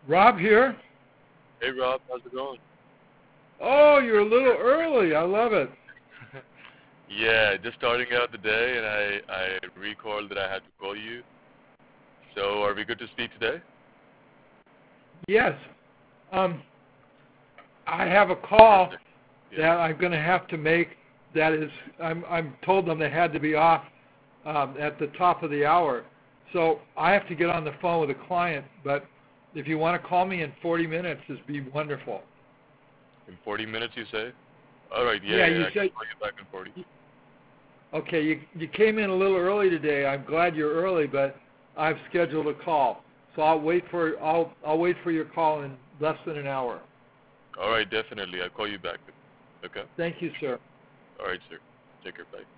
Rob here. Hey Rob, how's it going? Oh, you're a little early. I love it. Yeah, just starting out the day, and I recalled that I had to call you. So are we good to speak today? Yes. I have a call Perfect. Yeah. that I'm going to have to make. That is, I'm told them they had to be off at the top of the hour. So I have to get on the phone with a client. But if you want to call me in 40 minutes, it'd be wonderful. In 40 minutes, you say? All right. Yeah, Yeah, you I can said. call you back in 40. Okay, you came in a little early today. I'm glad you're early, but I've scheduled a call, so I'll wait for your call in less than an hour. All right, definitely. I'll call you back. Okay. Thank you, sir. All right, sir. Take care. Bye.